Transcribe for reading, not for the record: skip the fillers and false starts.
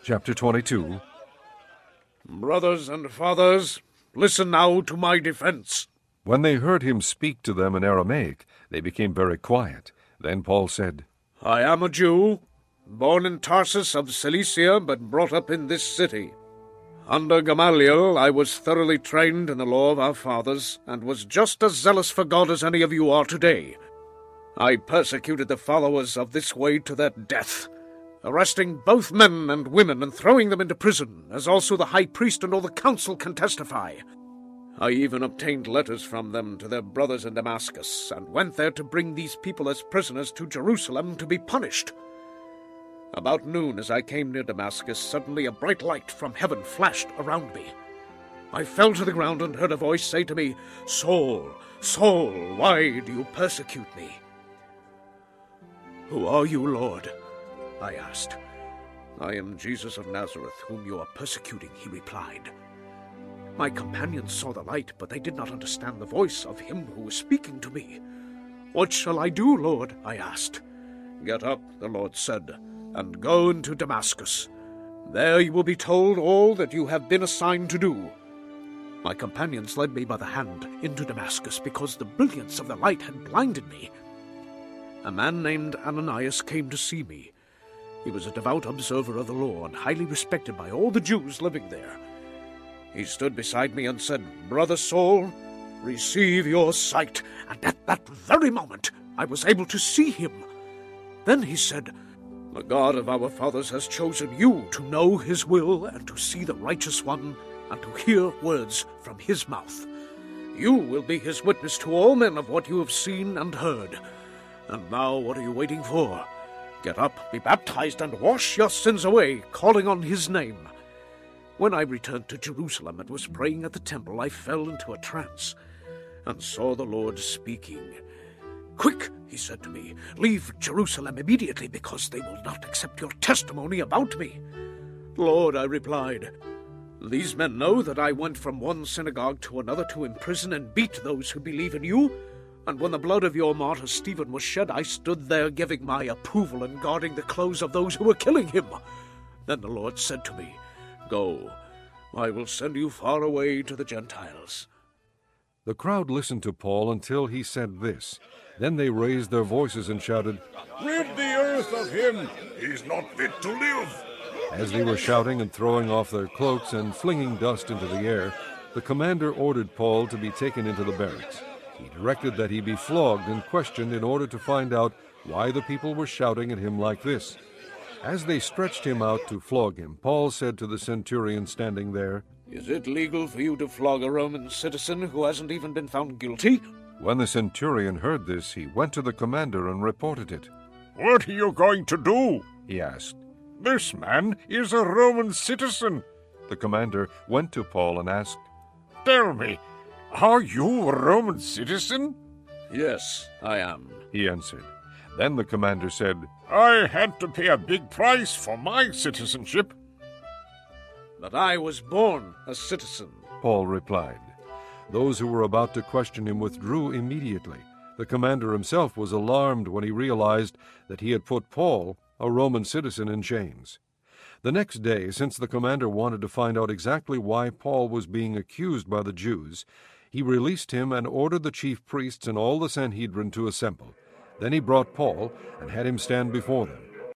Chapter 22. Brothers and fathers, listen now to my defense. When they heard him speak to them in Aramaic, they became very quiet. Then Paul said, I am a Jew, born in Tarsus of Cilicia, but brought up in this city. Under Gamaliel I was thoroughly trained in the law of our fathers, and was just as zealous for God as any of you are today. I persecuted the followers of this way to their death, arresting both men and women and throwing them into prison, as also the high priest and all the council can testify. I even obtained letters from them to their brothers in Damascus, and went there to bring these people as prisoners to Jerusalem to be punished. About noon, as I came near Damascus, suddenly a bright light from heaven flashed around me. I fell to the ground and heard a voice say to me, Saul, Saul, why do you persecute me? Who are you, Lord? I asked. I am Jesus of Nazareth, whom you are persecuting, he replied. My companions saw the light, but they did not understand the voice of him who was speaking to me. What shall I do, Lord? I asked. Get up, the Lord said, and go into Damascus. There you will be told all that you have been assigned to do. My companions led me by the hand into Damascus because the brilliance of the light had blinded me. A man named Ananias came to see me. He was a devout observer of the law and highly respected by all the Jews living there. He stood beside me and said, Brother Saul, receive your sight. And at that very moment, I was able to see him. Then he said, The God of our fathers has chosen you to know his will and to see the righteous one and to hear words from his mouth. You will be his witness to all men of what you have seen and heard. And now what are you waiting for? Get up, be baptized, and wash your sins away, calling on his name. When I returned to Jerusalem and was praying at the temple, I fell into a trance and saw the Lord speaking. Quick, he said to me, leave Jerusalem immediately, because they will not accept your testimony about me. Lord, I replied, these men know that I went from one synagogue to another to imprison and beat those who believe in you. And when the blood of your martyr Stephen was shed, I stood there giving my approval and guarding the clothes of those who were killing him. Then the Lord said to me, Go, I will send you far away to the Gentiles. The crowd listened to Paul until he said this. Then they raised their voices and shouted, Rid the earth of him! He's not fit to live! As they were shouting and throwing off their cloaks and flinging dust into the air, the commander ordered Paul to be taken into the barracks. He directed that he be flogged and questioned in order to find out why the people were shouting at him like this. As they stretched him out to flog him, Paul said to the centurion standing there, Is it legal for you to flog a Roman citizen who hasn't even been found guilty? When the centurion heard this, he went to the commander and reported it. What are you going to do? He asked. This man is a Roman citizen. The commander went to Paul and asked, Tell me, are you a Roman citizen? Yes, I am, he answered. Then the commander said, I had to pay a big price for my citizenship. But I was born a citizen, Paul replied. Those who were about to question him withdrew immediately. The commander himself was alarmed when he realized that he had put Paul, a Roman citizen, in chains. The next day, since the commander wanted to find out exactly why Paul was being accused by the Jews, he released him and ordered the chief priests and all the Sanhedrin to assemble. Then he brought Paul and had him stand before them.